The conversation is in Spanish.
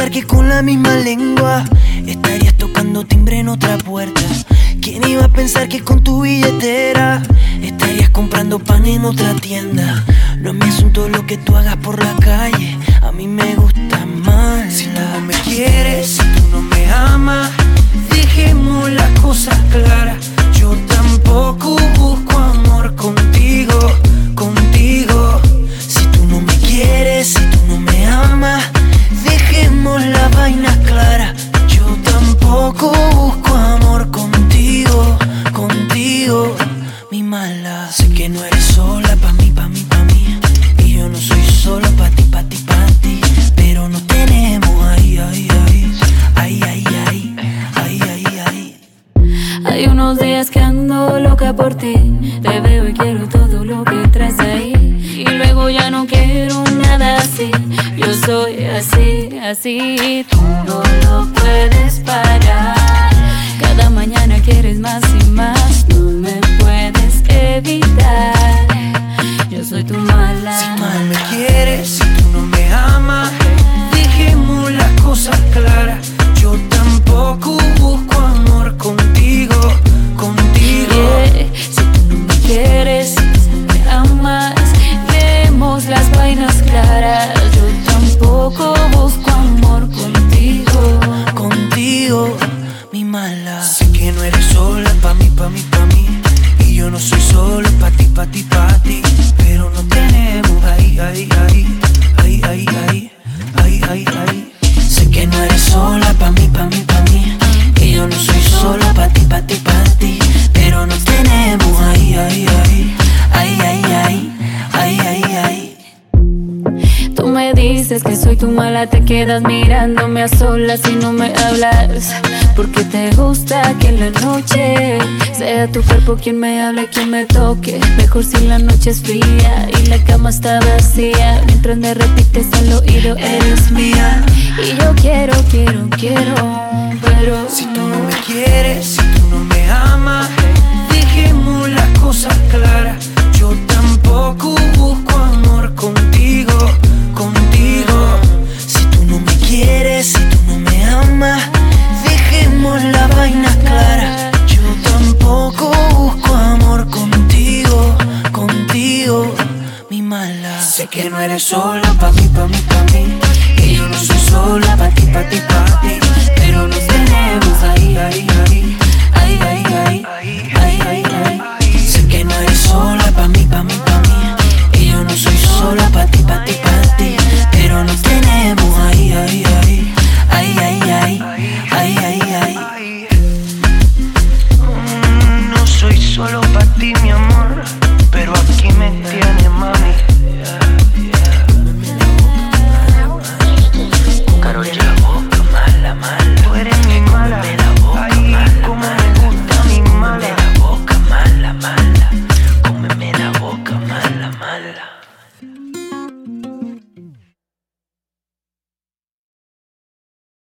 pensar que con la misma lengua estarías tocando timbre en otra puerta? ¿Quién iba a pensar que con tu billetera estarías comprando pan en otra tienda? No es mi asunto lo que tú hagas por la calle, a mí me gusta más. Si tú no me quieres, si tú no me amas, dejemos las cosas claras. Yo tampoco busco amor contigo, contigo. Si tú no me quieres, si tú no me amas, dejemos las vainas claras. Yo tampoco busco amor contigo, contigo, mi mala. Sé que no eres sola pa' mí, pa' mí, pa' mí, y yo no soy solo pa' ti, pa' ti, pa' ti. Pero nos tenemos ahí, ahí, ahí, ahí, ahí, ahí, ahí, ahí, ahí. Hay unos días que ando loca por ti, te veo y quiero todo lo que traes ahí, y luego ya no quiero nada así. Yo soy así, así, tú no lo puedes parar. Cada mañana quieres más y más, no me puedes evitar. Yo soy tu mala. Si tú no me quieres, si tú no me amas, dejemos las cosas claras. Yo tampoco busco amor contigo, contigo. Yeah. Si tú no me quieres, si no me amas, demos las vainas claras. Yo tampoco busco amor contigo, contigo, mi mala. Sé que no eres sola pa' mí, pa' mí, pa' mí, y yo no soy solo pa' ti, pa' ti, pa' ti. Pero nos tenemos ahí, ahí, ahí, ahí, ahí, ahí, ahí, ahí, ahí. Sé que no eres sola pa' mí, pa' mí, pa' mí, que yo no soy solo pa' ti, pa' ti, pa' ti. Pero nos tenemos ahí, ahí, ahí, ahí, ahí, ahí, ahí, ahí, ahí. Tú me dices que soy tu mala, te quedas mirándome a solas y no me hablas, porque te gusta que en la noche sea tu cuerpo quien me hable, quien me toque. Mejor si la noche es fría y la cama está vacía, mientras me repites al oído eres mía. Y yo quiero, quiero, quiero, pero si tú no me quieres, si tú no me amas, dejemos las cosas claras. Yo tampoco busco amor contigo, contigo. Si tú no me quieres, si tú no me amas, dejemos la vaina clara. Yo tampoco busco amor contigo, contigo, mi mala. Sé que no eres sola